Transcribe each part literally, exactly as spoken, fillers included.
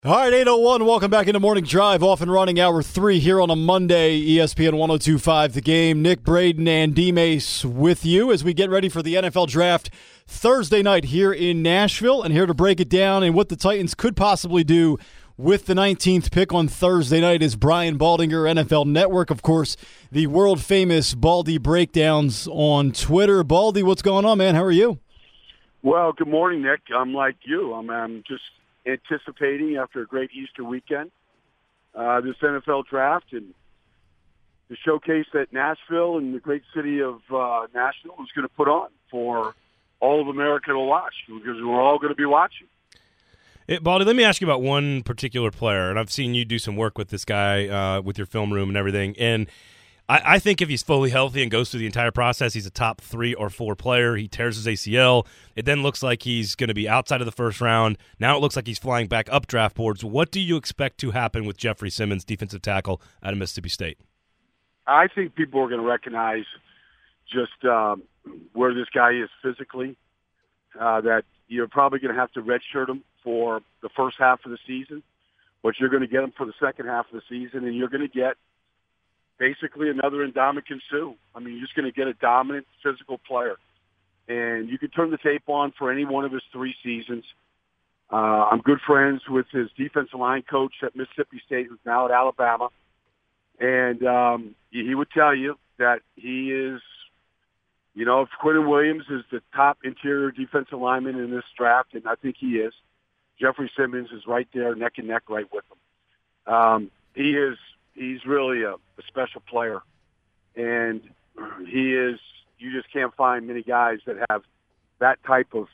All right, eight oh one, welcome back into Morning Drive, off and running hour three here on a Monday, E S P N one oh two point five The Game. Nick Braden and D. Mace with you as we get ready for the N F L Draft Thursday night here in Nashville, and here to break it down and what the Titans could possibly do with the nineteenth pick on Thursday night is Brian Baldinger, N F L Network, of course, the world-famous Baldy Breakdowns on Twitter. Baldy, what's going on, man? How are you? Well, good morning, Nick. I'm like you. I'm, I'm just anticipating after a great Easter weekend uh, this N F L draft and the showcase that Nashville and the great city of uh, Nashville is going to put on for all of America to watch, because we're all going to be watching. Hey, Baldy, let me ask you about one particular player, and I've seen you do some work with this guy uh, with your film room and everything, and I, I think if he's fully healthy and goes through the entire process, he's a top three or four player. He tears his A C L. It then looks like he's going to be outside of the first round. Now it looks like he's flying back up draft boards. What do you expect to happen with Jeffrey Simmons, defensive tackle out of Mississippi State? I think people are going to recognize just um, where this guy is physically, uh, that you're probably going to have to redshirt him for the first half of the season, but you're going to get him for the second half of the season, and you're going to get basically another Ndamukong Suh. I mean, you're just going to get a dominant physical player. And you can turn the tape on for any one of his three seasons. Uh, I'm good friends with his defensive line coach at Mississippi State, who's now at Alabama. And um, he would tell you that he is, you know, if Quentin Williams is the top interior defensive lineman in this draft, and I think he is, Jeffrey Simmons is right there neck and neck right with him. Um, he is He's really a, a special player, and he is, you just can't find many guys that have that type of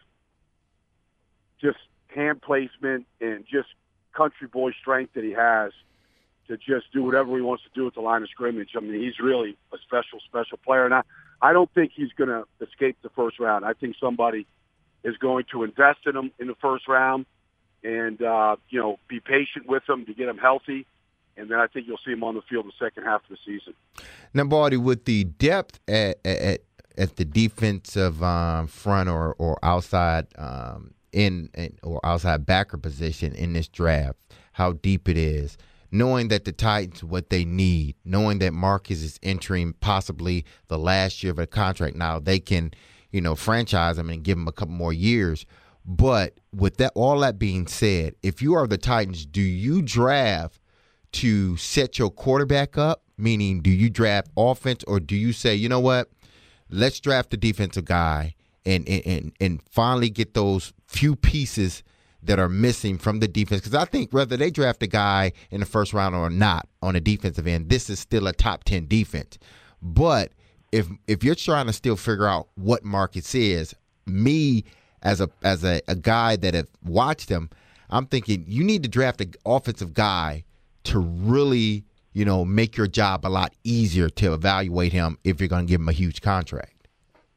just hand placement and just country boy strength that he has to just do whatever he wants to do at the line of scrimmage. I mean, he's really a special, special player, and I, I don't think he's going to escape the first round. I think somebody is going to invest in him in the first round and, uh, you know, be patient with him to get him healthy. And then I think you'll see him on the field in the second half of the season. Now, Baldy, with the depth at at, at the defensive um, front or or outside um, in, in or outside backer position in this draft, how deep it is, knowing that the Titans what they need, knowing that Marcus is entering possibly the last year of a contract. Now they can, you know, franchise him and give him a couple more years. But with that, all that being said, if you are the Titans, do you draft to set your quarterback up, meaning do you draft offense, or do you say, you know what, let's draft a defensive guy and and, and finally get those few pieces that are missing from the defense? Because I think whether they draft a guy in the first round or not on the defensive end, this is still a top ten defense. But if if you're trying to still figure out what Marcus is, me as a as a, a guy that have watched him, I'm thinking you need to draft an offensive guy to really, you know, make your job a lot easier to evaluate him if you're going to give him a huge contract.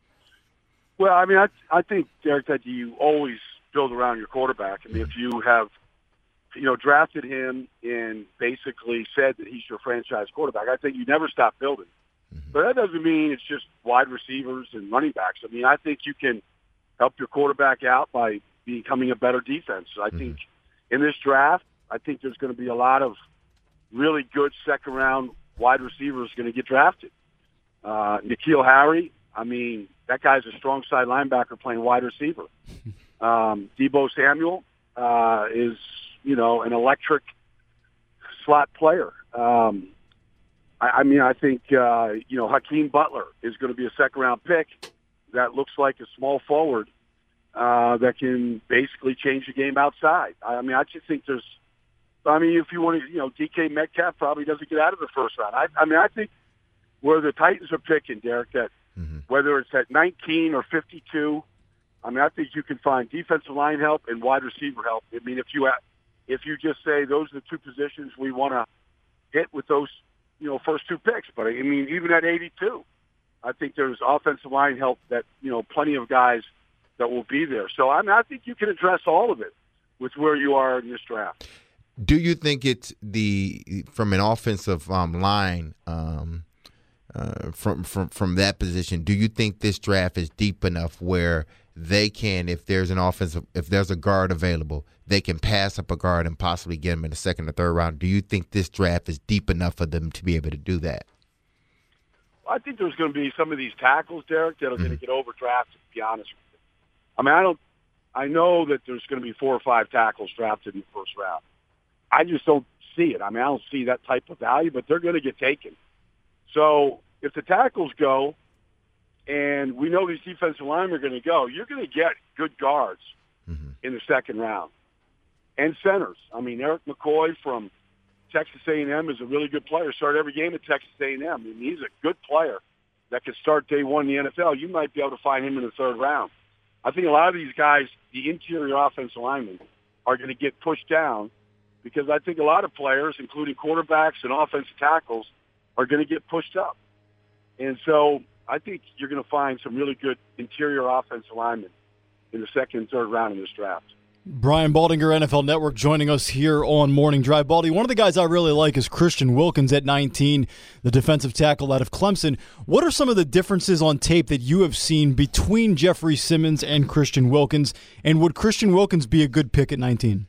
Well, I mean, I, I think, Derek, that you always build around your quarterback. I mean, if you have, you know, drafted him and basically said that he's your franchise quarterback, I think you never stop building. Mm-hmm. But that doesn't mean it's just wide receivers and running backs. I mean, I think you can help your quarterback out by becoming a better defense. I mm-hmm. think in this draft, I think there's going to be a lot of really good second-round wide receivers going to get drafted. Uh, N'Keal Harry, I mean, that guy's a strong side linebacker playing wide receiver. Um, Deebo Samuel uh, is, you know, an electric slot player. Um, I, I mean, I think, uh, you know, Hakeem Butler is going to be a second-round pick that looks like a small forward uh, that can basically change the game outside. I mean, I just think there's, I mean, if you want to, you know, D K Metcalf probably doesn't get out of the first round. I, I mean, I think where the Titans are picking, Derek, that mm-hmm. whether it's at nineteen or fifty-two, I mean, I think you can find defensive line help and wide receiver help. I mean, if you if you just say those are the two positions we want to hit with those, you know, first two picks. But I mean, even at eighty-two, I think there's offensive line help that, you know, plenty of guys that will be there. So I mean, I think you can address all of it with where you are in this draft. Do you think it's the from an offensive um, line um, uh, from from from that position? Do you think this draft is deep enough where they can, if there's an offensive, if there's a guard available, they can pass up a guard and possibly get him in the second or third round. Do you think this draft is deep enough for them to be able to do that? I think there's going to be some of these tackles, Derek, that are mm-hmm. going to get overdrafted, to be honest with you. I mean, I don't, I know that there's going to be four or five tackles drafted in the first round. I just don't see it. I mean, I don't see that type of value, but they're going to get taken. So if the tackles go, and we know these defensive linemen are going to go, you're going to get good guards mm-hmm. in the second round. And centers. I mean, Eric McCoy from Texas A and M is a really good player. Started every game at Texas A and M. I mean, he's a good player that could start day one in the N F L. You might be able to find him in the third round. I think a lot of these guys, the interior offensive linemen, are going to get pushed down because I think a lot of players, including quarterbacks and offensive tackles, are going to get pushed up. And so I think you're going to find some really good interior offensive linemen in the second and third round in this draft. Brian Baldinger, N F L Network, joining us here on Morning Drive. Baldy, one of the guys I really like is Christian Wilkins at nineteen, the defensive tackle out of Clemson. What are some of the differences on tape that you have seen between Jeffrey Simmons and Christian Wilkins, and would Christian Wilkins be a good pick at nineteen?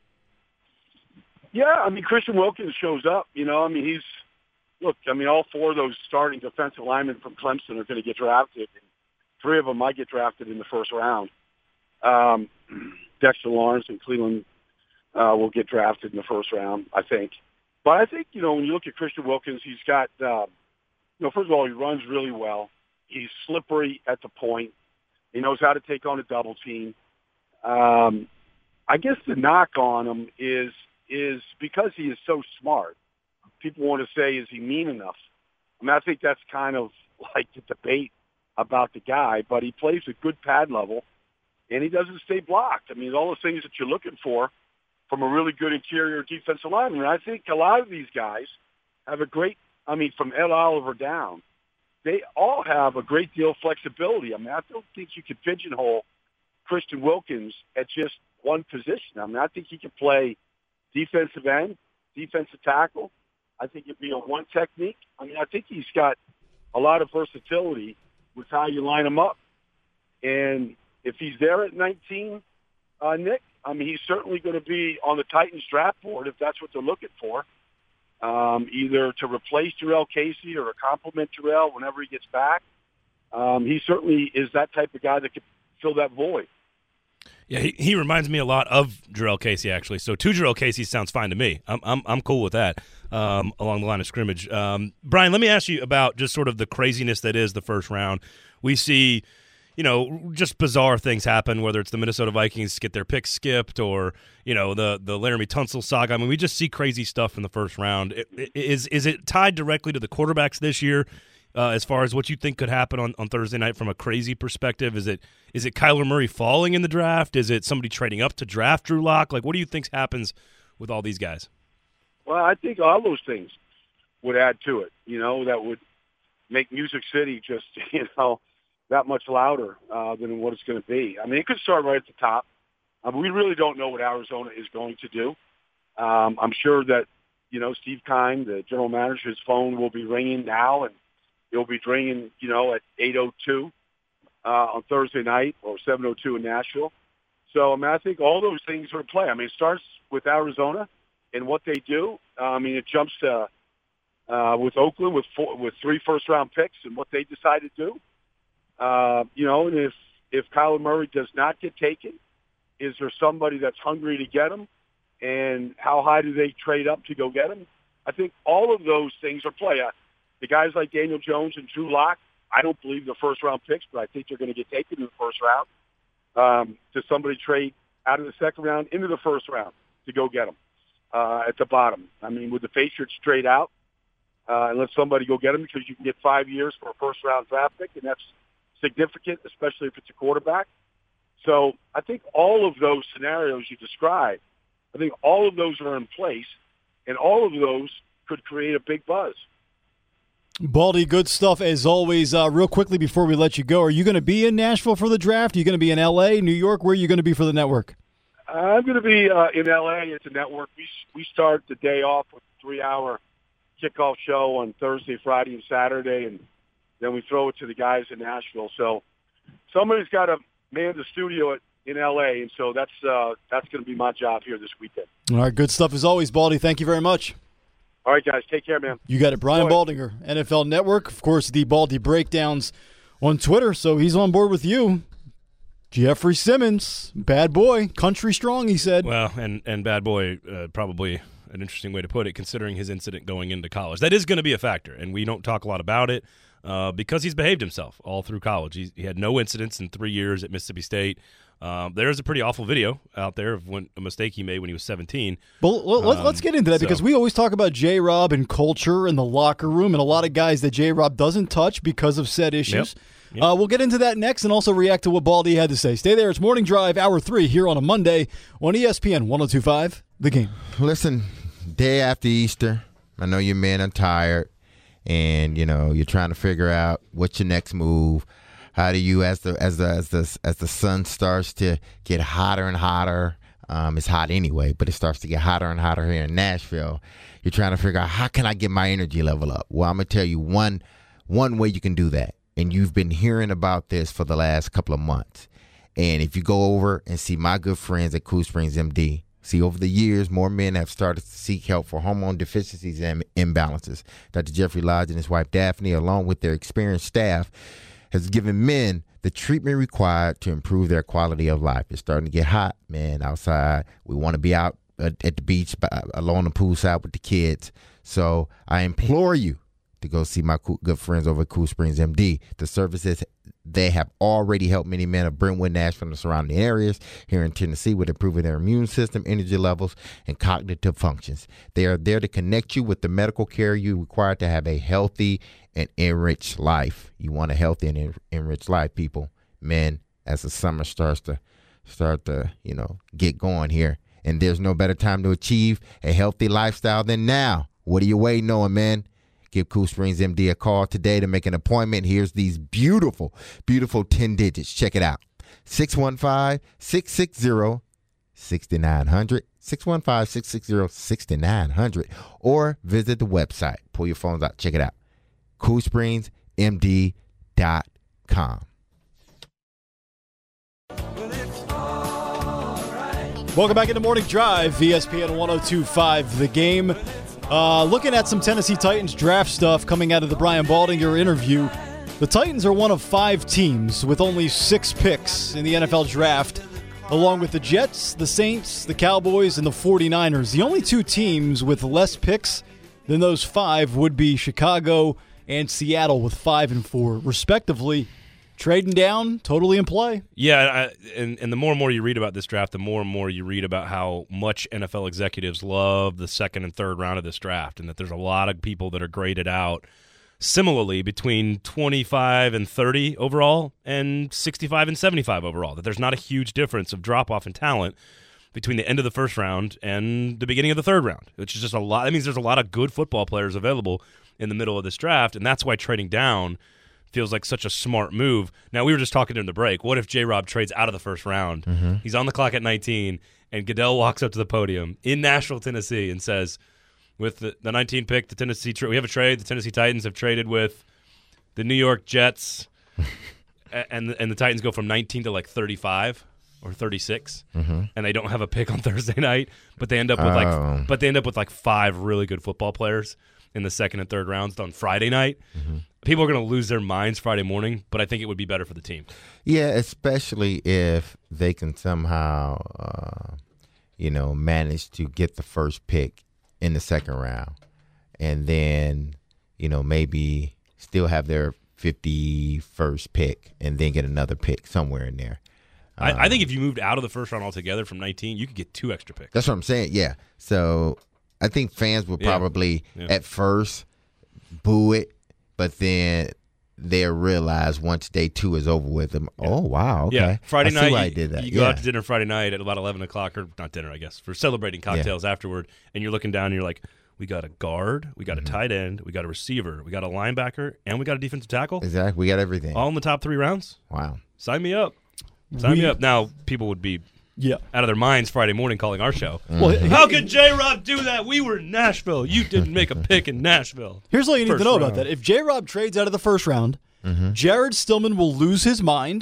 Yeah, I mean, Christian Wilkins shows up. You know, I mean, he's Look, I mean, all four of those starting defensive linemen from Clemson are going to get drafted. And three of them might get drafted in the first round. Um, Dexter Lawrence and Cleveland uh, will get drafted in the first round, I think. But I think, you know, when you look at Christian Wilkins, he's got, uh, you know, first of all, he runs really well. He's slippery at the point. He knows how to take on a double team. Um, I guess the knock on him is is because he is so smart. People want to say, is he mean enough? I mean, I think that's kind of like the debate about the guy, but he plays a good pad level, and he doesn't stay blocked. I mean, all the things that you're looking for from a really good interior defensive lineman. And I think a lot of these guys have a great, I mean, from Ed Oliver down, they all have a great deal of flexibility. I mean, I don't think you could pigeonhole Christian Wilkins at just one position. I mean, I think he could play defensive end, defensive tackle. I think it'd be a one technique. I mean, I think he's got a lot of versatility with how you line him up. And if he's there at nineteen, uh, Nick, I mean, he's certainly going to be on the Titans draft board if that's what they're looking for, um, either to replace Jarrell Casey or to complement Jarrell whenever he gets back. Um, he certainly is that type of guy that could fill that void. Yeah, he, he reminds me a lot of Jarrell Casey, actually. So two Jarrell Casey sounds fine to me. I'm I'm I'm cool with that um, along the line of scrimmage. Um, Brian, let me ask you about just sort of the craziness that is the first round. We see, you know, just bizarre things happen, whether it's the Minnesota Vikings get their pick skipped or, you know, the the Laramie Tunsil saga. I mean, we just see crazy stuff in the first round. Is is it tied directly to the quarterbacks this year? Uh, as far as what you think could happen on, on Thursday night from a crazy perspective? Is it is it Kyler Murray falling in the draft? Is it somebody trading up to draft Drew Lock? Like, what do you think happens with all these guys? Well, I think all those things would add to it, you know, that would make Music City just, you know, that much louder uh, than what it's going to be. I mean, it could start right at the top. I mean, we really don't know what Arizona is going to do. Um, I'm sure that, you know, Steve Keim, the general manager, his phone will be ringing now, and it'll be ringing, you know, at eight oh two uh, on Thursday night or seven oh two in Nashville. So, I mean, I think all those things are in play. I mean, it starts with Arizona and what they do. Uh, I mean, it jumps to uh, with Oakland with four, with three first-round picks and what they decide to do. Uh, you know, and if, if Kyler Murray does not get taken, is there somebody that's hungry to get him? And how high do they trade up to go get him? I think all of those things are play. Uh, The guys like Daniel Jones and Drew Lock, I don't believe they're first-round picks, but I think they're going to get taken in the first round. Um, does somebody trade out of the second round into the first round to go get them uh, at the bottom? I mean, would the Patriots trade out uh, and let somebody go get them because you can get five years for a first-round draft pick, and that's significant, especially if it's a quarterback. So I think all of those scenarios you described, I think all of those are in place, and all of those could create a big buzz. Baldy, good stuff as always. Uh, real quickly before we let you go, are you going to be in Nashville for the draft? Are you going to be in L A, New York? Where are you going to be for the network? I'm going to be uh, in L A. It's a network. We we start the day off with a three-hour kickoff show on Thursday, Friday, and Saturday, and then we throw it to the guys in Nashville. So somebody's got to man the studio at, in L A, and so that's uh, that's going to be my job here this weekend. All right, good stuff as always, Baldy. Thank you very much. All right, guys, take care, man. You got it. Brian Baldinger, N F L Network. Of course, the Baldy Breakdowns on Twitter, so he's on board with you. Jeffrey Simmons, bad boy, country strong, he said. Well, and, and bad boy, uh, probably an interesting way to put it, considering his incident going into college. That is going to be a factor, and we don't talk a lot about it uh, because he's behaved himself all through college. He, he had no incidents in three years at Mississippi State. Um, there's a pretty awful video out there of when, a mistake he made when he was seventeen. Well, let's, um, let's get into that so. because we always talk about J-Rob and culture and the locker room and a lot of guys that J-Rob doesn't touch because of said issues. Yep. Yep. Uh, we'll get into that next and also react to what Baldy had to say. Stay there. It's Morning Drive, Hour three here on a Monday on E S P N one oh two point five, The Game. Listen, day after Easter, I know your men are tired, and, you know, you're trying to figure out what's your next move. How do you, as the as the as the as the sun starts to get hotter and hotter, um, it's hot anyway, but it starts to get hotter and hotter here in Nashville. You're trying to figure out how can I get my energy level up. Well, I'm gonna tell you one one way you can do that, and you've been hearing about this for the last couple of months. And if you go over and see my good friends at Cool Springs M D, see over the years more men have started to seek help for hormone deficiencies and imbalances. Doctor Jeffrey Lodge and his wife Daphne, along with their experienced staff, has given men the treatment required to improve their quality of life. It's starting to get hot, man, outside. We want to be out at, at the beach, along the poolside with the kids. So I implore you to go see my cool, good friends over at Cool Springs M D. The services, they have already helped many men of Brentwood, Nashville, and the surrounding areas here in Tennessee with improving their immune system, energy levels, and cognitive functions. They are there to connect you with the medical care you require to have a healthy and enriched life. You want a healthy and en- enriched life, people. Men, as the summer starts to start to, you know, get going here, and there's no better time to achieve a healthy lifestyle than now. What are you waiting on, man? Give Cool Springs M D a call today to make an appointment. Here's these beautiful, beautiful ten digits. Check it out. six one five, six six zero, six nine zero zero. six one five, six six zero, six nine zero zero. Or visit the website. Pull your phones out. Check it out. cool springs m d dot com. Welcome back into Morning Drive, E S P N one oh two point five, The Game. Uh, looking at some Tennessee Titans draft stuff coming out of the Brian Baldinger interview, the Titans are one of five teams with only six picks in the N F L draft, along with the Jets, the Saints, the Cowboys, and the forty-niners. The only two teams with less picks than those five would be Chicago and Seattle with five and four, respectively. Trading down, totally in play. Yeah, I, and, and the more and more you read about this draft, the more and more you read about how much N F L executives love the second and third round of this draft, and that there's a lot of people that are graded out similarly between twenty-five and thirty overall and sixty-five and seventy-five overall, that there's not a huge difference of drop-off in talent between the end of the first round and the beginning of the third round, which is just a lot. That means there's a lot of good football players available in the middle of this draft, and that's why trading down feels like such a smart move. Now, we were just talking during the break. What if J-Rob trades out of the first round? Mm-hmm. He's on the clock at nineteen, and Goodell walks up to the podium in Nashville, Tennessee, and says, with the, the nineteen pick, the Tennessee tra- we have a trade. The Tennessee Titans have traded with the New York Jets, and, and the Titans go from nineteen to like thirty-five or thirty-six, mm-hmm. and they don't have a pick on Thursday night, but they end up with oh. like, but they end up with like five really good football players in the second and third rounds on Friday night. Mm-hmm. People are going to lose their minds Friday morning, but I think it would be better for the team. Yeah, especially if they can somehow, uh, you know, manage to get the first pick in the second round, and then, you know, maybe still have their fifty-first pick and then get another pick somewhere in there. I, um, I think if you moved out of the first round altogether from nineteen, you could get two extra picks. That's what I'm saying, yeah. So I think fans would probably yeah. Yeah. at first boo it, but then they'll realize once day two is over with them, yeah. oh, wow, okay. Yeah, Friday I night, see why you, I did that. you yeah. go out to dinner Friday night at about eleven o'clock, or not dinner, I guess, for celebrating cocktails yeah. afterward, and you're looking down and you're like, we got a guard, we got mm-hmm. a tight end, we got a receiver, we got a linebacker, and we got a defensive tackle. Exactly, we got everything. All in the top three rounds. Wow. Sign me up. Sign we, me up. Now, people would be yeah. out of their minds Friday morning calling our show. Mm-hmm. Well, how could J-Rob do that? We were in Nashville. You didn't make a pick in Nashville. Here's all you need first to know round. about that. If J-Rob trades out of the first round, mm-hmm. Jared Stillman will lose his mind,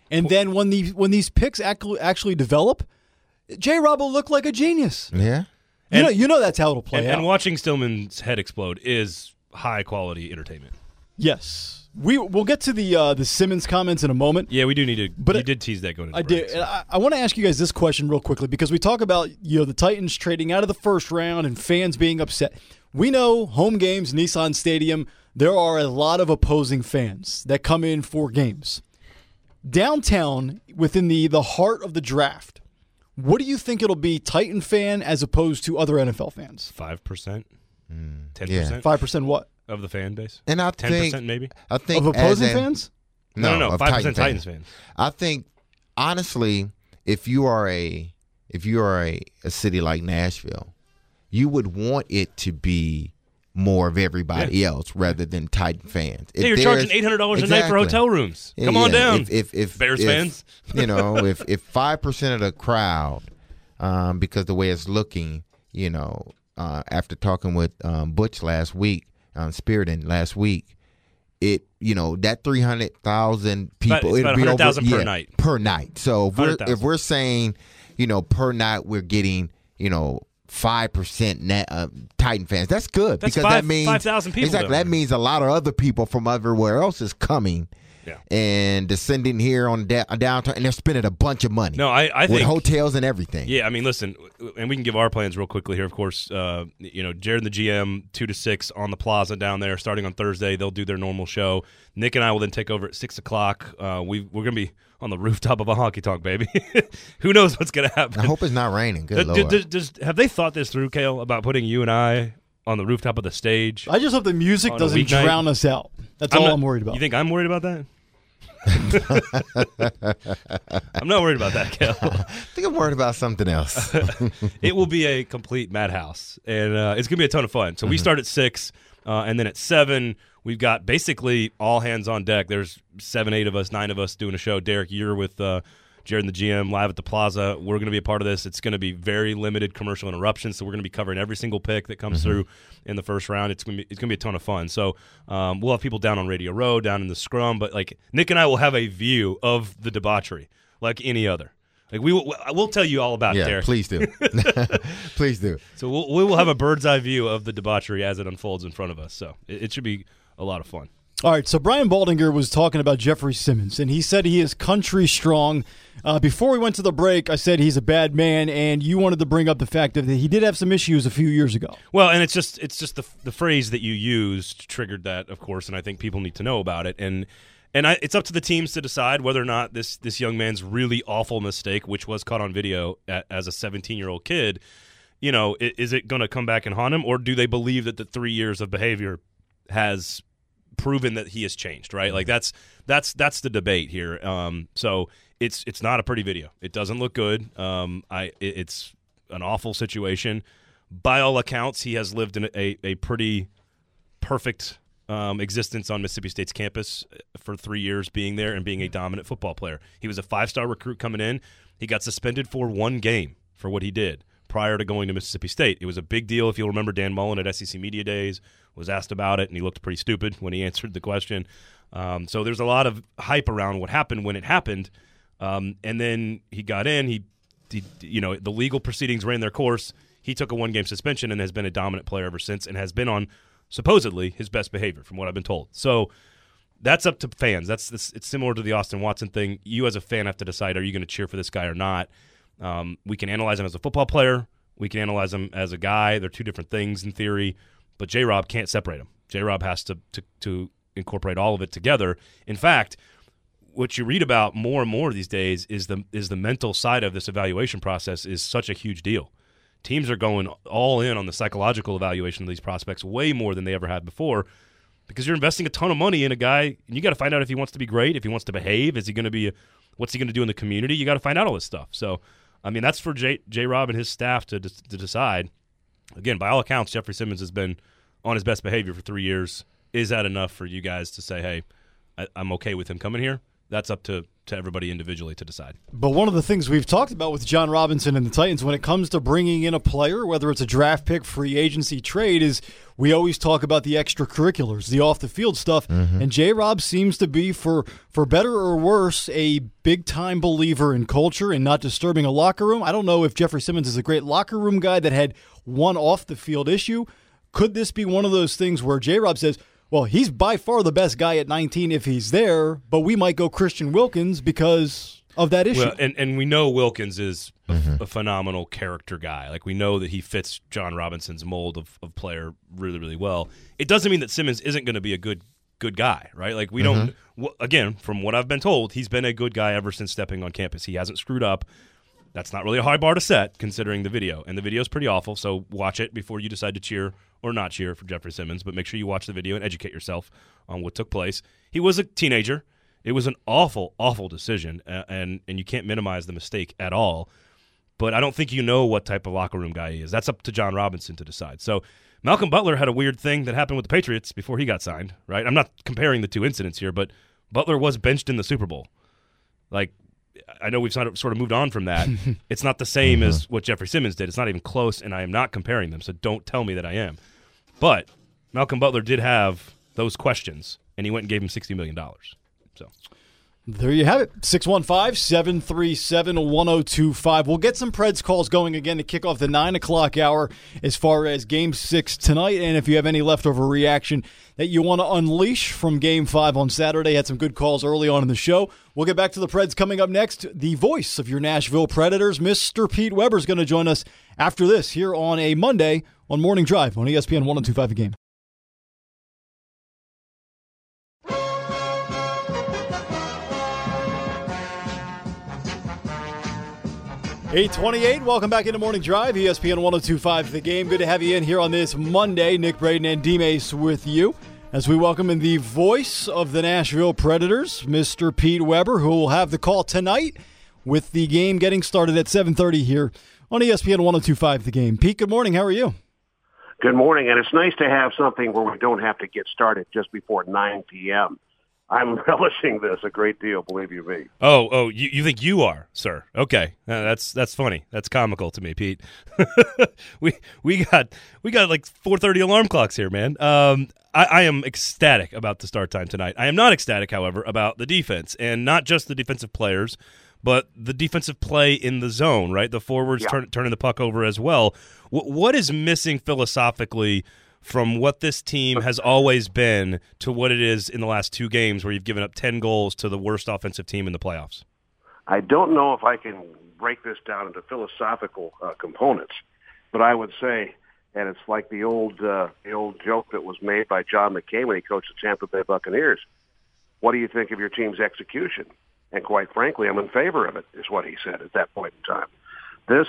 And then when the when these picks actually actually develop, J-Rob will look like a genius. Yeah. You And- know, you know that's how it'll play And, out. and watching Stillman's head explode is high quality entertainment. Yes. We we'll get to the uh, the Simmons comments in a moment. Yeah, we do need to. But you it- did tease that going into I break, did. so. And I, I want to ask you guys this question real quickly because we talk about you know the Titans trading out of the first round and fans being upset. We know home games, Nissan Stadium, there are a lot of opposing fans that come in for games. Downtown, within the, the heart of the draft, what do you think it'll be, Titan fan as opposed to other N F L fans? Five percent, ten yeah. percent Five percent what? of the fan base. And I Ten think percent maybe. I think Of opposing as an- fans? No, no, no. of Five Titan percent Titans fans. I think honestly, if you are a if you are a, a city like Nashville, you would want it to be more of everybody else rather than Titan fans. If Yeah, you're there's- charging eight hundred dollars a night for Exactly. hotel rooms. Yeah, Come on yeah. down, If, if, if Bears if, fans. you know, if if five percent of the crowd, um, because the way it's looking, you know, uh, after talking with um, Butch last week, um, Spiriton last week, it you know that three hundred thousand people, It's it'll about be one hundred over thousand per yeah, night. Per night. So if we're one hundred thousand. if we're saying, you know, per night we're getting, you know. Five percent net uh, Titan fans. That's good That's because five- that means five thousand people Exactly, down that there. means a lot of other people from everywhere else is coming Yeah. and descending here on da- downtown, and they're spending a bunch of money. No, I, I with think hotels and everything. Yeah, I mean, listen, and we can give our plans real quickly here. Of course, uh, you know, Jared and the G M, two to six on the plaza down there, starting on Thursday. They'll do their normal show. Nick and I will then take over at six o'clock. Uh, we we're gonna be on the rooftop of a honky tonk, baby. Who knows what's gonna happen? I hope it's not raining. Good Uh, lord. d- d- does- have they thought this through, Kale, about putting you and I on the rooftop of the stage? I just hope the music On a doesn't weeknight? drown us out. That's all not- I'm worried about. You think I'm worried about that? I'm not worried about that, Kale. I think I'm worried about something else. It will be a complete madhouse, and uh, it's going to be a ton of fun. So we start at six, uh, and then at seven, we've got basically all hands on deck. There's seven, eight of us, nine of us doing a show. Derek, you're with uh, Jared and the G M live at the Plaza. We're going to be a part of this. It's going to be very limited commercial interruptions, so we're going to be covering every single pick that comes through in the first round. It's going to be it's going to be a ton of fun. So um, we'll have people down on Radio Row, down in the scrum, but like Nick and I will have a view of the debauchery like any other. Like we will, we'll tell you all about it, yeah, Derek. please do. Please do. So we'll, we will have a bird's eye view of the debauchery as it unfolds in front of us. So it, it should be a lot of fun. All right, so Brian Baldinger was talking about Jeffrey Simmons, and he said he is country strong. Uh, before we went to the break, I said he's a bad man, and you wanted to bring up the fact that he did have some issues a few years ago. Well, and it's just it's just the the phrase that you used triggered that, of course, and I think people need to know about it. And and I, it's up to the teams to decide whether or not this this young man's really awful mistake, which was caught on video at, as a seventeen-year-old kid, you know, is, is it going to come back and haunt him, or do they believe that the three years of behavior has proven that he has changed, right? Like that's that's that's the debate here. Um, so it's it's not a pretty video. It doesn't look good. Um, I it, it's an awful situation. By all accounts, he has lived in a, a pretty perfect um, existence on Mississippi State's campus for three years, being there and being a dominant football player. He was a five-star recruit coming in. He got suspended for one game for what he did prior to going to Mississippi State. It was a big deal. If you'll remember, Dan Mullen at S E C Media Days was asked about it, and he looked pretty stupid when he answered the question. Um, so there's a lot of hype around what happened when it happened. Um, and then he got in. He, he, you know, the legal proceedings ran their course. He took a one-game suspension and has been a dominant player ever since, and has been on supposedly his best behavior, from what I've been told. So that's up to fans. That's this, it's similar to the Austin Watson thing. You as a fan have to decide: are you going to cheer for this guy or not? Um, we can analyze him as a football player. We can analyze him as a guy. They're two different things in theory. But J-Rob can't separate them. J-Rob has to, to to incorporate all of it together. In fact, what you read about more and more these days is the is the mental side of this evaluation process is such a huge deal. Teams are going all in on the psychological evaluation of these prospects way more than they ever had before, because you're investing a ton of money in a guy, and you got to find out if he wants to be great, if he wants to behave, is he going to be, a, what's he going to do in the community? You got to find out all this stuff. So, I mean, that's for J. J-Rob and his staff to to decide. Again, by all accounts, Jeffrey Simmons has been on his best behavior for three years. Is that enough for you guys to say, hey, I, I'm okay with him coming here? That's up to to everybody individually to decide. But one of the things we've talked about with John Robinson and the Titans when it comes to bringing in a player, whether it's a draft pick, free agency, trade, is we always talk about the extracurriculars, the off-the-field stuff. Mm-hmm. And J-Rob seems to be, for, for better or worse, a big-time believer in culture and not disturbing a locker room. I don't know if Jeffrey Simmons is a great locker room guy that had one off-the-field issue. Could this be one of those things where J-Rob says, well, he's by far the best guy at nineteen if he's there, but we might go Christian Wilkins because of that issue? Well, and, and we know Wilkins is a, Mm-hmm. a phenomenal character guy. Like, we know that he fits John Robinson's mold of, of player really, really well. It doesn't mean that Simmons isn't going to be a good good guy, right? Like, we Mm-hmm. don't w- – again, from what I've been told, he's been a good guy ever since stepping on campus. He hasn't screwed up. That's not really a high bar to set considering the video. And the video is pretty awful, so watch it before you decide to cheer or not cheer for Jeffrey Simmons. But make sure you watch the video and educate yourself on what took place. He was a teenager. It was an awful, awful decision, uh, and, and you can't minimize the mistake at all. But I don't think you know what type of locker room guy he is. That's up to John Robinson to decide. So Malcolm Butler had a weird thing that happened with the Patriots before he got signed, right? I'm not comparing the two incidents here, but Butler was benched in the Super Bowl. Like, I know we've sort of, sort of moved on from that. It's not the same Mm-hmm. as what Jeffrey Simmons did. It's not even close, and I am not comparing them, so don't tell me that I am. But Malcolm Butler did have those questions, and he went and gave him sixty million dollars. So there you have it. six one five, seven three seven, one oh two five. We'll get some Preds calls going again to kick off the nine o'clock hour as far as Game six tonight. And if you have any leftover reaction that you want to unleash from Game five on Saturday, had some good calls early on in the show. We'll get back to the Preds coming up next. The voice of your Nashville Predators, Mister Pete Weber, is going to join us after this here on a Monday on Morning Drive on E S P N one oh two five The Game. eight twenty-eight, welcome back into Morning Drive, E S P N one oh two five The Game. Good to have you in here on this Monday. Nick Braden and D-Mace with you as we welcome in the voice of the Nashville Predators, Mister Pete Weber, who will have the call tonight with the game getting started at seven thirty here on E S P N one oh two five The Game. Pete, good morning. How are you? Good morning, and it's nice to have something where we don't have to get started just before nine p.m. I'm relishing this a great deal, believe you me. Oh, oh, you, you think you are, sir? Okay, uh, that's that's funny. That's comical to me, Pete. we we got we got like four thirty alarm clocks here, man. Um, I, I am ecstatic about the start time tonight. I am not ecstatic, however, about the defense, and not just the defensive players, but the defensive play in the zone. Right, the forwards yeah. turn, turning the puck over as well. W- what is missing philosophically from what this team has always been to what it is in the last two games where you've given up ten goals to the worst offensive team in the playoffs? I don't know if I can break this down into philosophical uh, components, but I would say, and it's like the old uh, the old joke that was made by John McKay when he coached the Tampa Bay Buccaneers. What do you think of your team's execution? And quite frankly, I'm in favor of it, is what he said at that point in time. This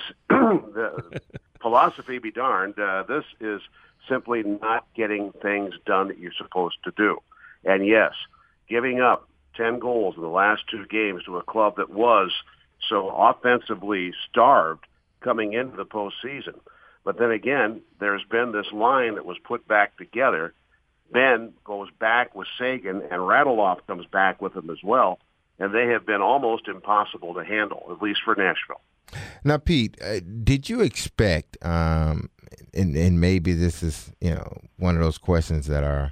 the philosophy be darned, uh, this is simply not getting things done that you're supposed to do. And yes, giving up ten goals in the last two games to a club that was so offensively starved coming into the postseason. But then again, there's been this line that was put back together. Ben goes back with Sagan, and Radulov comes back with him as well. And they have been almost impossible to handle, at least for Nashville. Now, Pete, uh, did you expect, um, and, and maybe this is, you know, one of those questions that are,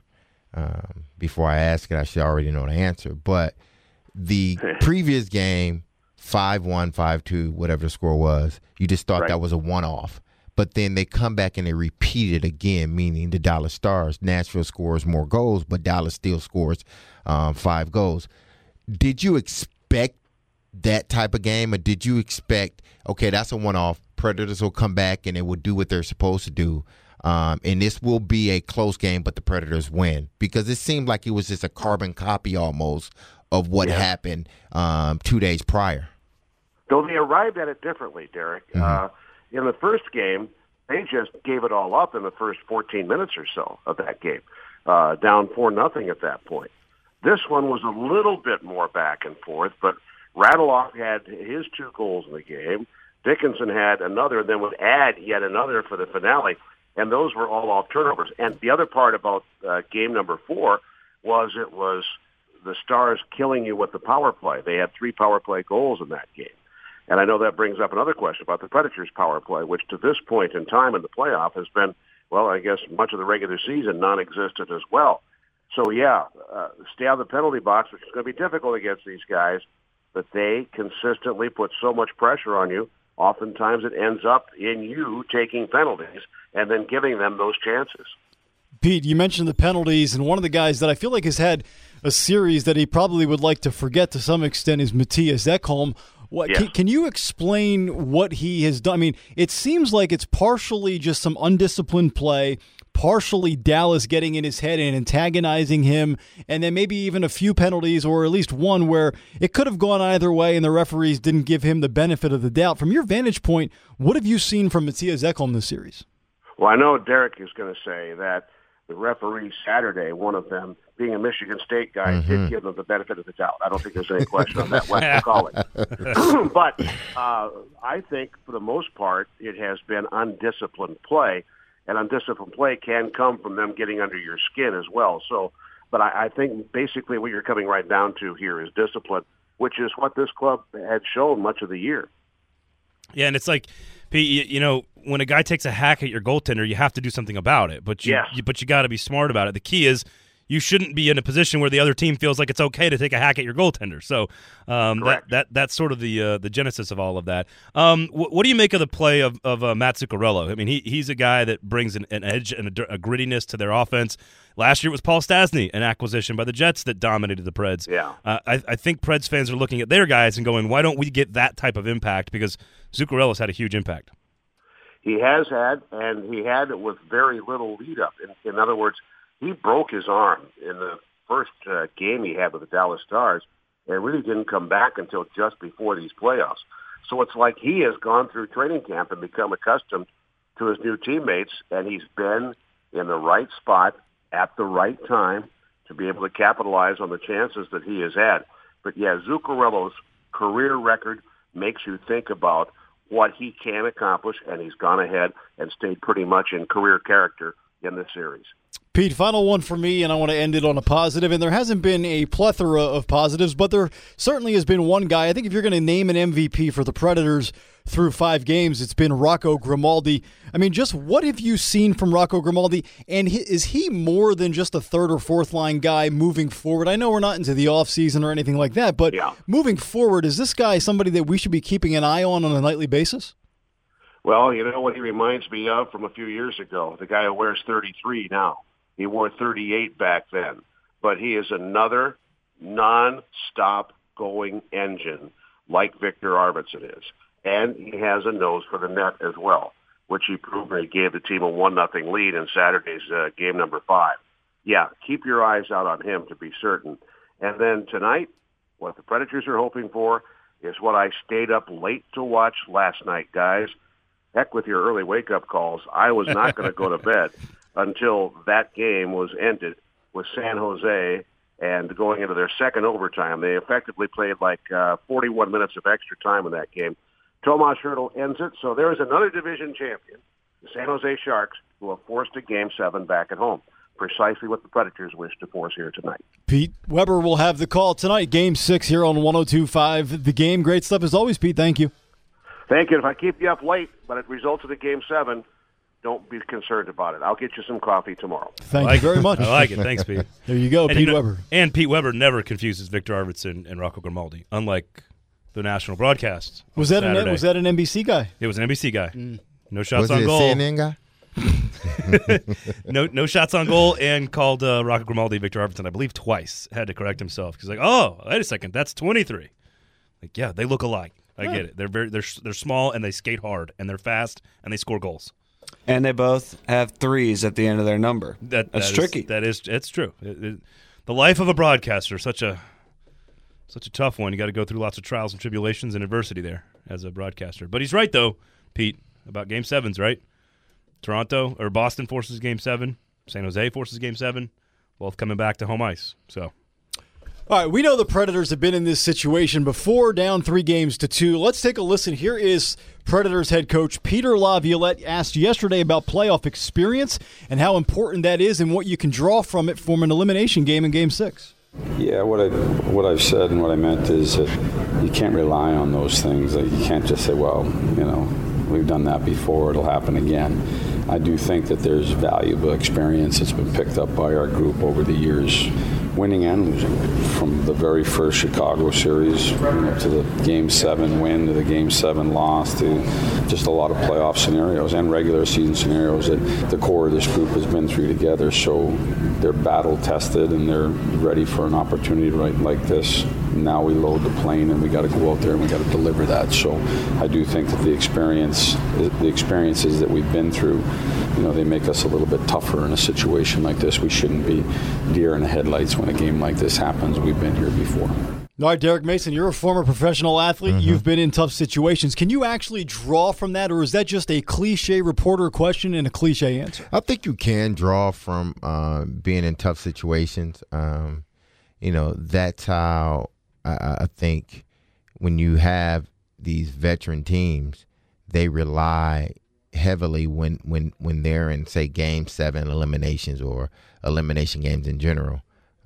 um, before I ask it, I should already know the answer, but the previous game, five one, five two, whatever the score was, you just thought Right. that was a one-off. But then they come back and they repeat it again, meaning the Dallas Stars. Nashville scores more goals, but Dallas still scores um, five goals. Did you expect that type of game, or did you expect, okay, that's a one-off, Predators will come back and they will do what they're supposed to do, um, and this will be a close game, but the Predators win? Because it seemed like it was just a carbon copy almost of what Yeah. happened um, two days prior. Though they arrived at it differently, Derek. Mm-hmm. Uh, in the first game, they just gave it all up in the first fourteen minutes or so of that game, uh, down four nothing at that point. This one was a little bit more back and forth, but Radulov had his two goals in the game. Dickinson had another, and then would add yet another for the finale, and those were all off turnovers. And the other part about uh, game number four was it was the Stars killing you with the power play. They had three power play goals in that game. And I know that brings up another question about the Predators' power play, which to this point in time in the playoff has been, well, I guess much of the regular season non-existent as well. So, yeah, uh, stay out of the penalty box, which is going to be difficult against these guys, but they consistently put so much pressure on you. Oftentimes it ends up in you taking penalties and then giving them those chances. Pete, you mentioned the penalties, and one of the guys that I feel like has had a series that he probably would like to forget to some extent is Mattias Ekholm. What, yes. can, can you explain what he has done? I mean, it seems like it's partially just some undisciplined play, partially Dallas getting in his head and antagonizing him, and then maybe even a few penalties, or at least one where it could have gone either way and the referees didn't give him the benefit of the doubt. From your vantage point, what have you seen from Mattias Ekholm this series? Well, I know Derek is going to say that the referee Saturday, one of them, being a Michigan State guy, mm-hmm. did give them the benefit of the doubt. I don't think there's any question on that. West calling. But uh, I think for the most part, it has been undisciplined play, and undisciplined play can come from them getting under your skin as well. So, but I, I think basically what you're coming right down to here is discipline, which is what this club had shown much of the year. Yeah, and it's like, Pete, you, you know, when a guy takes a hack at your goaltender, you have to do something about it. But you, yes. you but you got to be smart about it. The key is you shouldn't be in a position where the other team feels like it's okay to take a hack at your goaltender. So um, that that that's sort of the uh, the genesis of all of that. Um, wh- what do you make of the play of of uh, Matt Zuccarello? I mean, he he's a guy that brings an, an edge and a, a grittiness to their offense. Last year it was Paul Stastny, an acquisition by the Jets that dominated the Preds. Yeah, uh, I, I think Preds fans are looking at their guys and going, why don't we get that type of impact? Because Zuccarello's had a huge impact. He has had, and he had it with very little lead-up. In, in other words, he broke his arm in the first uh, game he had with the Dallas Stars and really didn't come back until just before these playoffs. So it's like he has gone through training camp and become accustomed to his new teammates, and he's been in the right spot at the right time to be able to capitalize on the chances that he has had. But, yeah, Zuccarello's career record makes you think about what he can accomplish, and he's gone ahead and stayed pretty much in career character in this series. Pete, final one for me, and I want to end it on a positive. And there hasn't been a plethora of positives, but there certainly has been one guy. I think if you're going to name an M V P for the Predators through five games, it's been Rocco Grimaldi. I mean, just what have you seen from Rocco Grimaldi? And is he more than just a third or fourth line guy moving forward? I know we're not into the offseason or anything like that, but yeah. moving forward, is this guy somebody that we should be keeping an eye on on a nightly basis? Well, you know what he reminds me of from a few years ago, the guy who wears thirty-three now. He wore thirty-eight back then. But he is another non-stop going engine like Victor Arvidsson is. And he has a nose for the net as well, which he proved when he gave the team a one nothing lead in Saturday's uh, game number five. Yeah, keep your eyes out on him to be certain. And then tonight, what the Predators are hoping for is what I stayed up late to watch last night, guys. Heck with your early wake-up calls. I was not going to go to bed until that game was ended with San Jose and going into their second overtime. They effectively played like uh, forty-one minutes of extra time in that game. Tomas Hertl ends it, so there is another division champion, the San Jose Sharks, who have forced a Game seven back at home. Precisely what the Predators wish to force here tonight. Pete Weber will have the call tonight, Game six here on one oh two point five The Game. Great stuff as always, Pete. Thank you. Thank you. If I keep you up late, but it results in a Game seven, don't be concerned about it. I'll get you some coffee tomorrow. Thank like you very much. I like it. Thanks, Pete. There you go, and Pete you know, Weber. And Pete Weber never confuses Victor Arvidsson and Rocco Grimaldi, unlike the national broadcast. Was that Saturday. an was that an N B C guy? It was an N B C guy. Mm. No shots was on it goal. A C N N guy? no, no shots on goal, and called uh, Rocco Grimaldi Victor Arvidsson, I believe, twice. Had to correct himself because like, oh, wait a second, that's twenty-three. Like, yeah, they look alike. I get it. They're very they're they're small and they skate hard and they're fast and they score goals. And they both have threes at the end of their number. That, That's that tricky. Is, that is, it's true. It, it, the life of a broadcaster, such a such a tough one. You got to go through lots of trials and tribulations and adversity there as a broadcaster. But he's right though, Pete, about Game Sevens, right? Toronto or Boston forces Game Seven. San Jose forces Game Seven. Both coming back to home ice. So. All right, we know the Predators have been in this situation before, down three games to two. Let's take a listen. Here is Predators head coach Peter Laviolette asked yesterday about playoff experience and how important that is and what you can draw from it from an elimination game in Game six. Yeah, what I what I've said and what I meant is that you can't rely on those things. Like you can't just say, well, you know, we've done that before, it'll happen again. I do think that there's valuable experience that's been picked up by our group over the years, winning and losing, from the very first Chicago series, you know, to the Game seven win, to the Game seven loss, to just a lot of playoff scenarios and regular season scenarios that the core of this group has been through together. So they're battle-tested and they're ready for an opportunity right like this. Now we load the plane and we got to go out there and we got to deliver that. So I do think that the experience, the experiences that we've been through, you know, they make us a little bit tougher in a situation like this. We shouldn't be deer in the headlights when a game like this happens. We've been here before. All right, Derek Mason, you're a former professional athlete. Mm-hmm. You've been in tough situations. Can you actually draw from that, or is that just a cliche reporter question and a cliche answer? I think you can draw from uh, being in tough situations. Um, you know, that's how I, I think when you have these veteran teams, they rely heavily when, when, when they're in, say, Game seven eliminations or elimination games in general.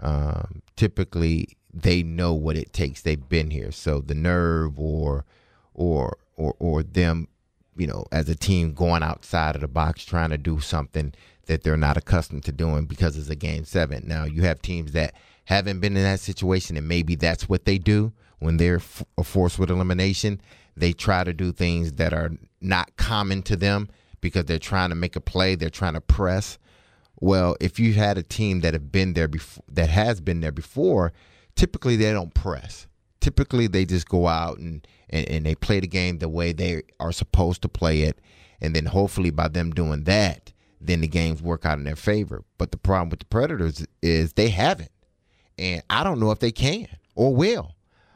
Um, typically, they know what it takes. They've been here. So the nerve or or or or them, you know, as a team going outside of the box trying to do something that they're not accustomed to doing because it's a Game seven. Now, you have teams that haven't been in that situation, and maybe that's what they do when they're f- forced with elimination. They try to do things that are not common to them because they're trying to make a play. They're trying to press. Well, if you had a team that have been there before, that has been there before, typically they don't press. Typically they just go out and, and, and they play the game the way they are supposed to play it. And then hopefully by them doing that, then the games work out in their favor. But the problem with the Predators is they haven't. And I don't know if they can or will.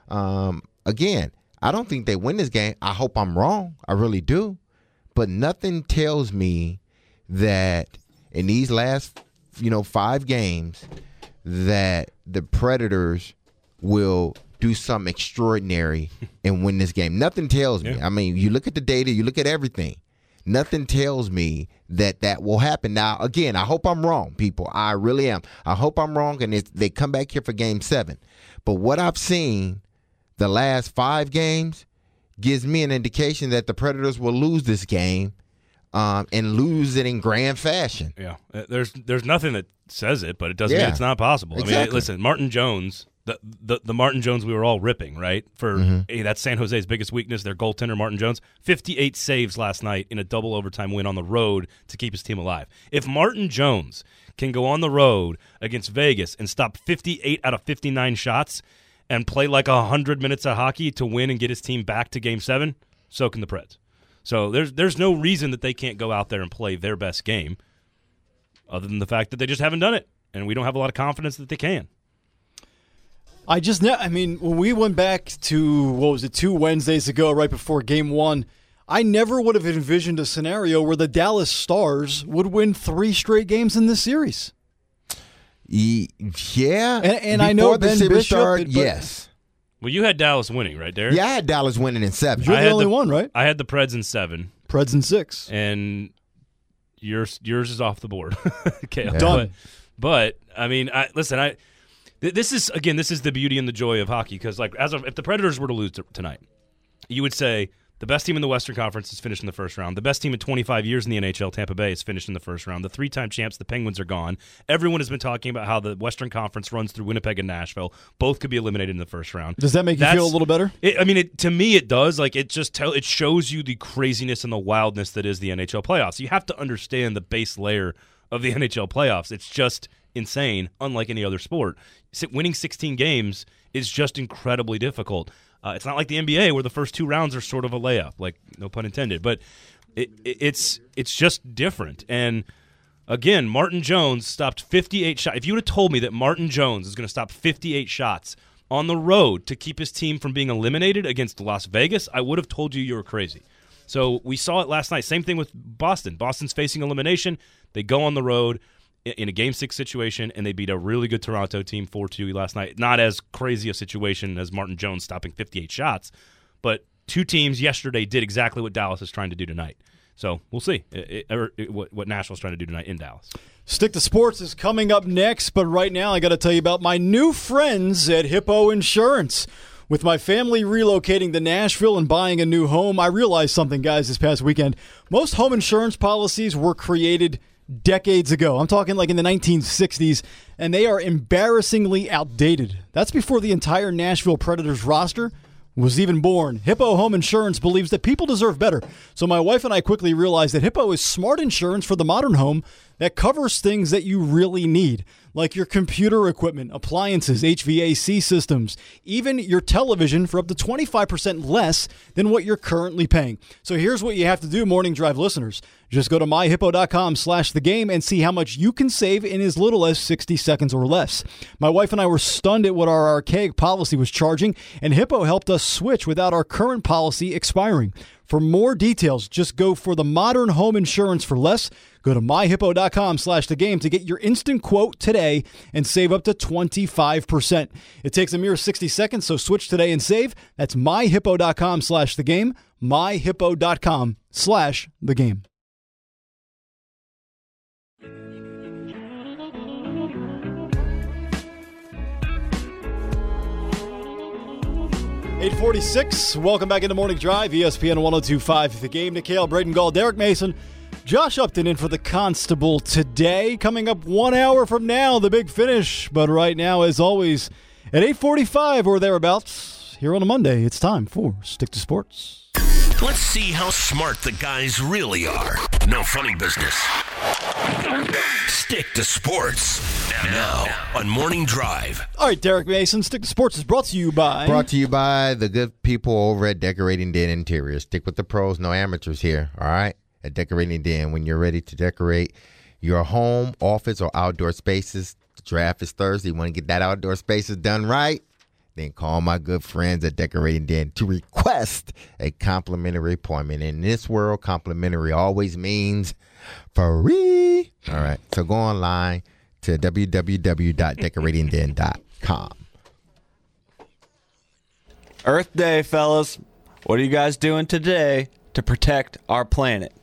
Um, again, I don't think they win this game. I hope I'm wrong. I really do. But nothing tells me that in these last, you know, five games that the Predators will do something extraordinary and win this game. Nothing tells me. Yeah. I mean, you look at the data, you look at everything. Nothing tells me that that will happen. Now, again, I hope I'm wrong, people. I really am. I hope I'm wrong, and they come back here for Game seven. But what I've seen the last five games gives me an indication that the Predators will lose this game um, and lose it in grand fashion. Yeah, there's there's nothing that says it, but it doesn't yeah. mean it's not possible. Exactly. I mean, listen, Martin Jones, the, the the Martin Jones we were all ripping, right? For mm-hmm. hey, that's San Jose's biggest weakness, their goaltender, Martin Jones. fifty-eight saves last night in a double overtime win on the road to keep his team alive. If Martin Jones can go on the road against Vegas and stop fifty-eight out of fifty-nine shots and play like one hundred minutes of hockey to win and get his team back to Game seven, so can the Preds. So there's there's no reason that they can't go out there and play their best game other than the fact that they just haven't done it, and we don't have a lot of confidence that they can. I just, I mean, when we went back to, what was it, two Wednesdays ago, right before Game one, I never would have envisioned a scenario where the Dallas Stars would win three straight games in this series. Yeah. And, and I know Ben Bishop. Started, but, yes. Well, you had Dallas winning, right, Derek? Yeah, I had Dallas winning in seven. You're I the only the, one, right? I had the Preds in seven. Preds in six. And yours yours is off the board. Okay, yeah. Done. But, but, I mean, I, listen, I th- this is, again, this is the beauty and the joy of hockey, because, like, as of, if the Predators were to lose t- tonight, you would say the best team in the Western Conference is finished in the first round. The best team in twenty-five years in the N H L, Tampa Bay, is finished in the first round. The three-time champs, the Penguins, are gone. Everyone has been talking about how the Western Conference runs through Winnipeg and Nashville. Both could be eliminated in the first round. Does that make That's, you feel a little better? It, I mean, it, to me, it does. Like, it just tell it shows you the craziness and the wildness that is the N H L playoffs. You have to understand the base layer of the N H L playoffs. It's just insane, unlike any other sport. Winning sixteen games is just incredibly difficult. Uh, it's not like the N B A where the first two rounds are sort of a layup, like, no pun intended. But it, it, it's it's just different. And, again, Martin Jones stopped fifty-eight shots. If you would have told me that Martin Jones is going to stop fifty-eight shots on the road to keep his team from being eliminated against Las Vegas, I would have told you you were crazy. So we saw it last night. Same thing with Boston. Boston's facing elimination. They go on the road in a Game six situation, and they beat a really good Toronto team four two last night. Not as crazy a situation as Martin Jones stopping fifty-eight shots, but two teams yesterday did exactly what Dallas is trying to do tonight. So we'll see it, it, it, what, what Nashville's trying to do tonight in Dallas. Stick to Sports is coming up next, but right now I got to tell you about my new friends at Hippo Insurance. With my family relocating to Nashville and buying a new home, I realized something, guys, this past weekend. Most home insurance policies were created decades ago. I'm talking like in the nineteen sixties, and they are embarrassingly outdated. That's before the entire Nashville Predators roster was even born. Hippo Home Insurance believes that people deserve better. So my wife and I quickly realized that Hippo is smart insurance for the modern home that covers things that you really need, like your computer equipment, appliances, H V A C systems, even your television for up to twenty-five percent less than what you're currently paying. So here's what you have to do, Morning Drive listeners. Just go to my hippo dot com slash the game and see how much you can save in as little as sixty seconds or less. My wife and I were stunned at what our archaic policy was charging, and Hippo helped us switch without our current policy expiring. For more details, just go for the modern home insurance for less. Go to my hippo dot com slash the game to get your instant quote today and save up to twenty-five percent. It takes a mere sixty seconds, so switch today and save. That's my hippo dot com slash the game, my hippo dot com slash the game. eight forty-six, welcome back into Morning Drive, E S P N one oh two point five, The Game. Nick Hale, Braden Gall, Derek Mason, Josh Upton in for the Constable today. Coming up one hour from now, the big finish. But right now, as always, at eight forty-five or thereabouts, here on a Monday, it's time for Stick to Sports. Let's see how smart the guys really are. No funny business. Stick to Sports. Now on Morning Drive. All right, Derek Mason, Stick to Sports is brought to you by... Brought to you by the good people over at Decorating Den Interiors. Stick with the pros, no amateurs here, all right? At Decorating Den, when you're ready to decorate your home, office, or outdoor spaces, the draft is Thursday. You want to get that outdoor spaces done right? Then call my good friends at Decorating Den to request a complimentary appointment. In this world, complimentary always means free. All right, so go online to w w w dot decorating den dot com. Earth Day, fellas. What are you guys doing today to protect our planet?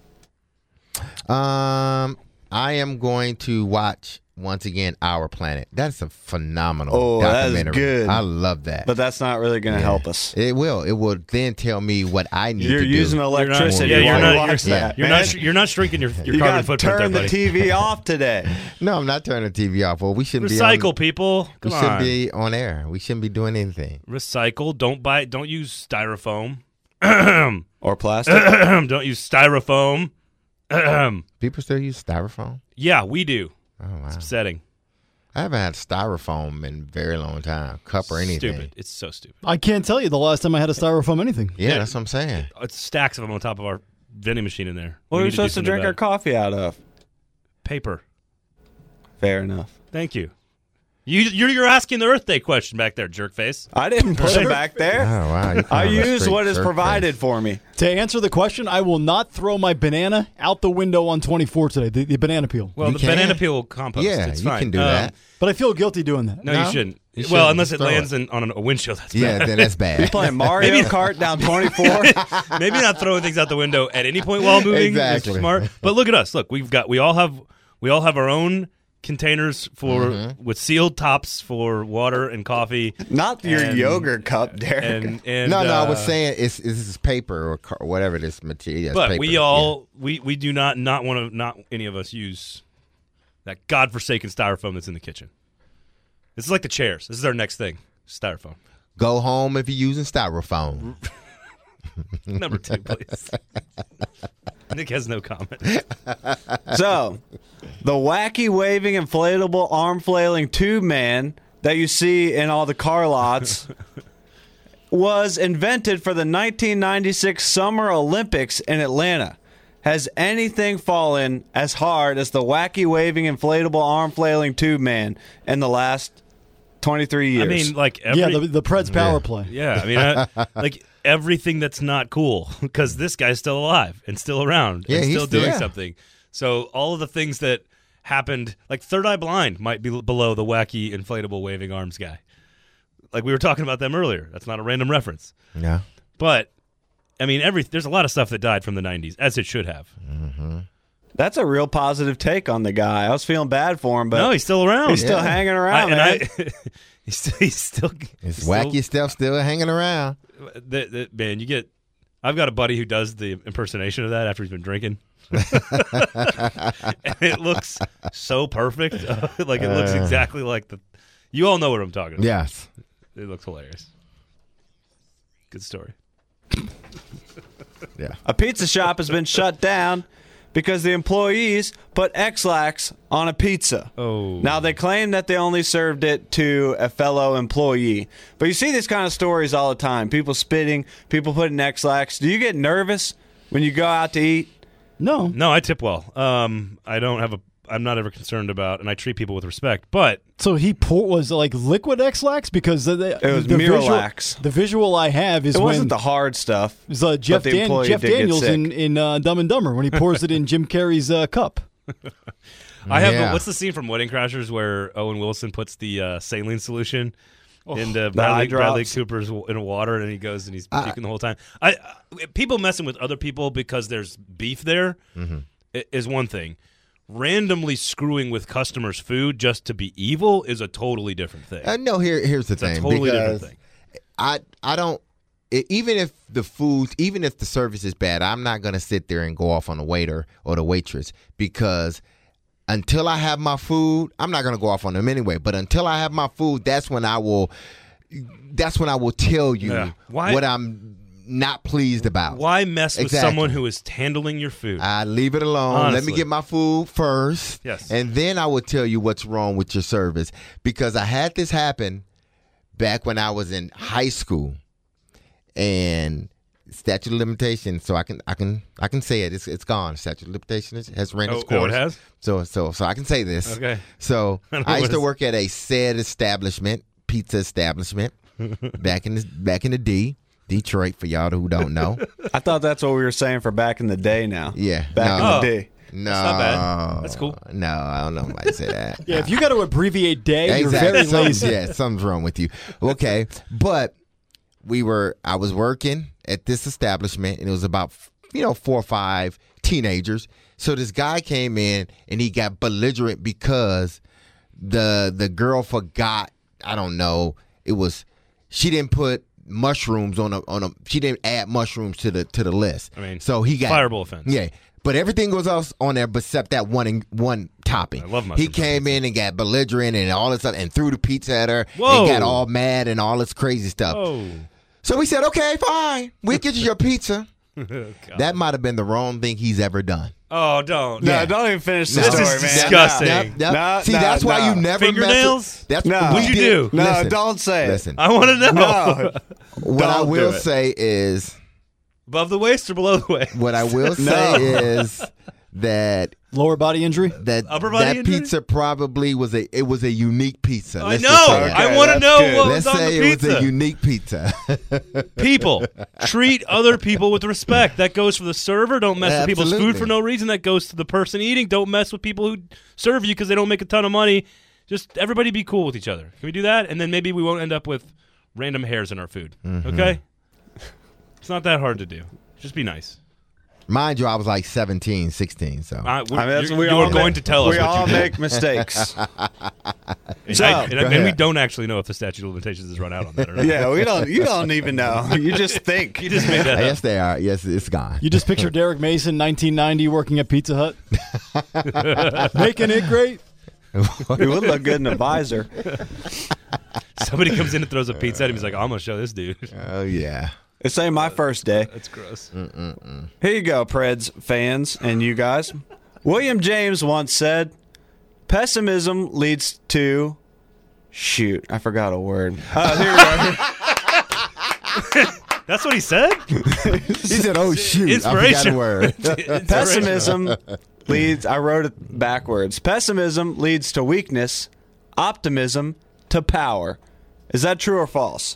Um, I am going to watch once again Our Planet. That's a phenomenal oh, documentary. That is good. I love that. But that's not really going to yeah. help us. It will. It will then tell me what I need you're to do. You're using electricity. You're not, yeah, while you're you not, watch you're, that. You're man. not. You're not shrinking your your you carbon footprint. Turn there, the T V off today. No, I'm not turning the T V off. Well, we shouldn't recycle, be on, people. Come we on. shouldn't be on air. We shouldn't be doing anything. Recycle. Don't buy. Don't use styrofoam. Or plastic. Don't use styrofoam. People still use styrofoam? Yeah, we do. Oh wow, it's upsetting. I haven't had styrofoam in a very long time, cup or anything. Stupid. It's so stupid. I can't tell you the last time I had a styrofoam anything. Yeah, yeah. That's what I'm saying. It's stacks of them on top of our vending machine in there. What we are we supposed to drink our coffee out of? Paper. Fair enough. Thank you. You, you're, you're asking the Earth Day question back there, jerkface. I didn't put it back there. Oh, wow. I use what is provided face. for me. To answer the question, I will not throw my banana out the window on twenty-four today, the, the banana peel. Well, you the can. banana peel will compost. Yeah, it's you fine. can do um, that. But I feel guilty doing that. No, no you shouldn't. You well, shouldn't. unless it Throw lands it. in, on a windshield, that's yeah, bad. then that's bad. You playing Mario Kart down twenty-four? Maybe not throwing things out the window at any point while moving. Exactly. Is smart. But look at us. Look, we've got. We all have. We all have our own containers for mm-hmm. with sealed tops for water and coffee. Not your and, yogurt cup, Derek. And, and, no, no, uh, I was saying it's, it's this is paper or car, whatever this material. But paper. we all yeah. we, we do not not want to not any of us use that godforsaken styrofoam that's in the kitchen. This is like the chairs. This is our next thing. Styrofoam. Go home if you're using styrofoam. Number two, please. Nick has no comment. So, the wacky waving inflatable arm flailing tube man that you see in all the car lots was invented for the nineteen ninety-six Summer Olympics in Atlanta. Has anything fallen as hard as the wacky waving inflatable arm flailing tube man in the last twenty-three years? I mean, like every, yeah, the, the Preds power yeah. play. Yeah, I mean, I, like everything that's not cool because this guy's still alive and still around yeah, and he's still doing yeah. something. So all of the things that happened, like Third Eye Blind might be below the wacky inflatable waving arms guy. Like we were talking about them earlier. That's not a random reference. Yeah. But I mean, every there's a lot of stuff that died from the nineties, as it should have. Mm-hmm. That's a real positive take on the guy. I was feeling bad for him, but no, he's still around. He's yeah. still hanging around, I, man. I, he's still, he's still His he's wacky still, stuff still hanging around. The, the, man, you get. I've got a buddy who does the impersonation of that after he's been drinking. And it looks so perfect. Like it looks exactly like the. You all know what I'm talking about. Yes, it looks hilarious. Good story. Yeah. A pizza shop has been shut down because the employees put X-Lax on a pizza. Oh. Now, they claim that they only served it to a fellow employee. But you see these kind of stories all the time. People spitting, people putting X-Lax. Do you get nervous when you go out to eat? No. No, I tip well. Um, I don't have a. I'm not ever concerned about, and I treat people with respect. But so he pour, was it like liquid X-Lax because the, the, it was the Miralax. Visual, the visual I have is it when wasn't the hard stuff. It was uh, Jeff, the Dan, Jeff Daniels in in uh, Dumb and Dumber when he pours it in Jim Carrey's uh, cup. I have. Yeah. The, what's the scene from Wedding Crashers where Owen Wilson puts the uh, saline solution Oh, into eye Bradley, drops. Bradley Cooper's w- in water, and he goes and he's Uh, puking the whole time. I uh, people messing with other people because there's beef there Mm-hmm. i- is one thing. Randomly screwing with customers' food just to be evil is a totally different thing. Uh, no, here here's the it's thing. a totally because different thing. I I don't e- even if the food, even if the service is bad, I'm not gonna sit there and go off on the waiter or the waitress because until I have my food, I'm not gonna go off on them anyway. But until I have my food, that's when I will. That's when I will tell you Yeah. Why- what I'm not pleased about. Why mess with Exactly. someone who is handling your food? I leave it alone. Let Honestly. me get my food first. Yes. And then I will tell you what's wrong with your service. Because I had this happen back when I was in high school. And statute of limitation, so I can I can I can say it. It's it's gone. Statute of limitation has- has ran its Oh, oh, course. it has? So so so I can say this. Okay. So I don't know I what used to it's- work at a said establishment, pizza establishment, back in the back in the D. Detroit, for y'all who don't know. I thought that's what we were saying for back in the day now. Yeah. Back no. in the day. No, That's not bad. That's cool. No, I don't know if I say that. Yeah, if you got to abbreviate day, you're Exactly. very Something- lazy. Yeah, something's wrong with you. Okay, but we were. I was working at this establishment, and it was about you know four or five teenagers. So this guy came in, and he got belligerent because the the girl forgot. I don't know. It was she didn't put mushrooms on a on a. She didn't add mushrooms to the to the list. I mean, so he got fireable offense. Yeah. But everything goes else on there except that one one topping. I love He mushrooms came in and got belligerent and all this stuff and threw the pizza at her Whoa. and got all mad and all this crazy stuff. Oh. So we said, okay, fine. We'll get you your pizza. God. That might have been the wrong thing he's ever done. Oh, don't. No, Yeah. don't even finish the This story, is man. disgusting. Yep, yep. No, See, no, that's why no. you never Fingernails? Mess with, that's No. we What'd you did- do? No, Listen, don't say it. Listen, I want to know. No. what I don't will do it. say is, Above the waist or below the waist? what I will say No. is that Lower body injury? that Upper body that injury? pizza probably was a it was a unique pizza. I Let's know. just say that. I want to that's know good. what Let's was on say the it was pizza. a unique pizza. People, treat other people with respect. That goes for the server. Don't mess with people's food Absolutely. for no reason. That goes to the person eating. Don't mess with people who serve you because they don't make a ton of money. Just everybody be cool with each other. Can we do that? And then maybe we won't end up with random hairs in our food. Mm-hmm. Okay? It's not that hard to do. Just be nice. Mind you, I was like seventeen, sixteen, so. I, I mean, that's you're we you're all going make, to tell us we what all you did. make mistakes. And, So- I- and, Go and we ahead. don't actually know if the statute of limitations is run out on that or not. Yeah, we don't. You don't even know. You just think. You just made that up. Yes, they are. Yes, it's gone. You just picture Derek Mason, nineteen ninety, working at Pizza Hut, making it great. He would look good in a visor. Somebody comes in and throws a pizza at him. He's like, I'm going to show this dude. Oh, yeah. This ain't my first day. That's gross. Here you go, Preds fans and you guys. William James once said, pessimism leads to... Shoot, I forgot a word. Uh, here we go. That's what he said? He said, oh, shoot. I forgot a Inspiration. word. Pessimism leads... I wrote it backwards. Pessimism leads to weakness. Optimism to power. Is that true or false?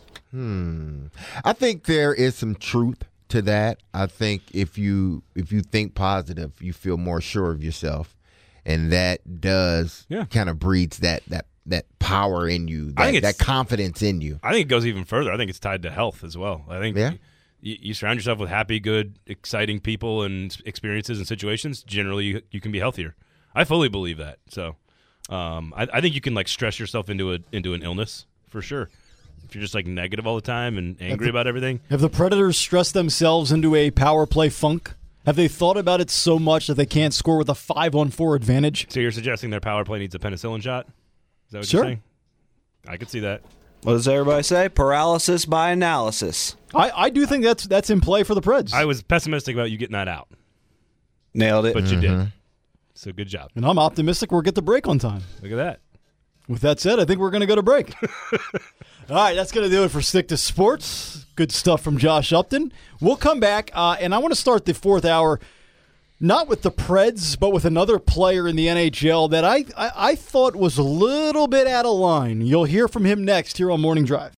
I think there is some truth to that. I think if you if you think positive, you feel more sure of yourself, and that does Yeah. kind of breeds that that that power in you, I that, think that it's- confidence in you. I think it goes even further. I think it's tied to health as well. I think Yeah. you, you surround yourself with happy, good, exciting people and experiences and situations, generally you, you can be healthier. I fully believe that. So um, I, I think you can like stress yourself into a into an illness for sure. If you're just like negative all the time and angry the, about everything. Have the Predators stressed themselves into a power play funk? Have they thought about it so much that they can't score with a five on four advantage? So you're suggesting their power play needs a penicillin shot? Is that what Sure. you're saying? I could see that. What does everybody say? Paralysis by analysis. I, I do think that's that's in play for the Preds. I was pessimistic about you getting that out, Nailed it. but you did. So good job. and I'm optimistic we'll get the break on time. Look at that. With that said, I think we're going to go to break. All right, that's going to do it for Stick to Sports. Good stuff from Josh Upton. We'll come back, uh, and I want to start the fourth hour not with the Preds, but with another player in the N H L that I, I, I thought was a little bit out of line. You'll hear from him next here on Morning Drive.